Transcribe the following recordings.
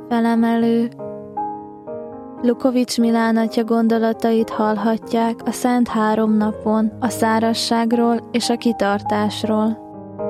Felemelő. Lukovics Milán atya gondolatait hallhatják a Szent Háromnapon, a szárazságról és a kitartásról.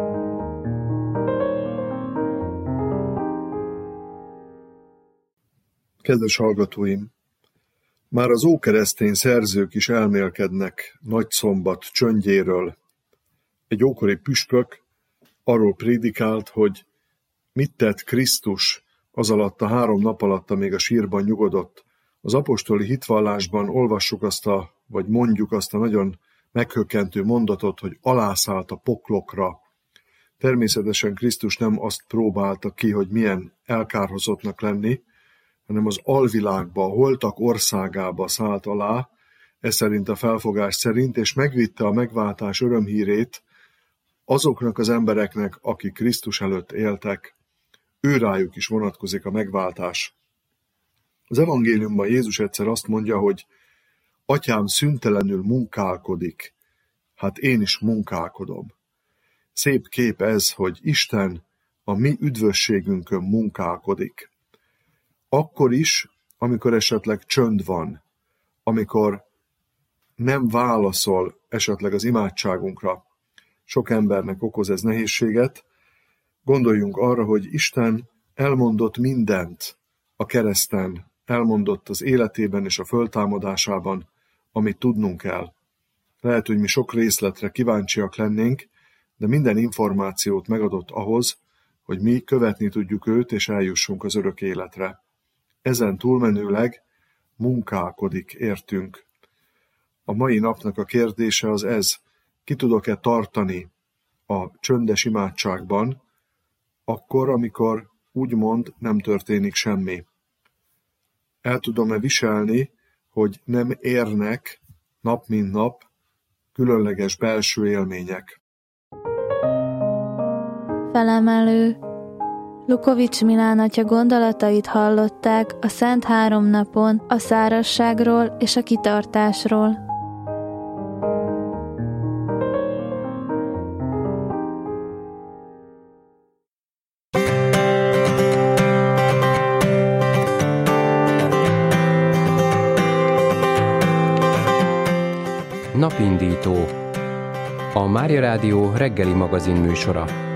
Kedves hallgatóim! Már az ókeresztény szerzők is elmélkednek Nagyszombat csöndjéről. Egy ókori püspök arról prédikált, hogy mit tett Krisztus az alatt a 3 nap alatt, amíg a sírban nyugodott. Az apostoli hitvallásban olvassuk mondjuk azt a nagyon meghökkentő mondatot, hogy alászállt a poklokra. Természetesen Krisztus nem azt próbálta ki, hogy milyen elkárhozottnak lenni, hanem az alvilágba, a holtak országába szállt alá, ez szerint a felfogás szerint, és megvitte a megváltás örömhírét azoknak az embereknek, akik Krisztus előtt éltek. Őrájuk is vonatkozik a megváltás. Az evangéliumban Jézus egyszer azt mondja, hogy Atyám szüntelenül munkálkodik, hát én is munkálkodom. Szép kép ez, hogy Isten a mi üdvösségünkön munkálkodik. Akkor is, amikor esetleg csönd van, amikor nem válaszol esetleg az imádságunkra, sok embernek okoz ez nehézséget, gondoljunk arra, hogy Isten elmondott mindent a kereszten, elmondott az életében és a föltámadásában, amit tudnunk kell. Lehet, hogy mi sok részletre kíváncsiak lennénk, de minden információt megadott ahhoz, hogy mi követni tudjuk őt és eljussunk az örök életre. Ezen túlmenőleg munkálkodik értünk. A mai napnak a kérdése az ez, ki tudok-e tartani a csöndes imádságban, akkor, amikor úgymond nem történik semmi. El tudom-e viselni, hogy nem érnek nap mint nap különleges belső élmények. Felemelő. Lukovics Milán atya gondolatait hallották a Szent Háromnapon, a szárazságról és a kitartásról. Napindító. A Mária Rádió reggeli magazin műsora.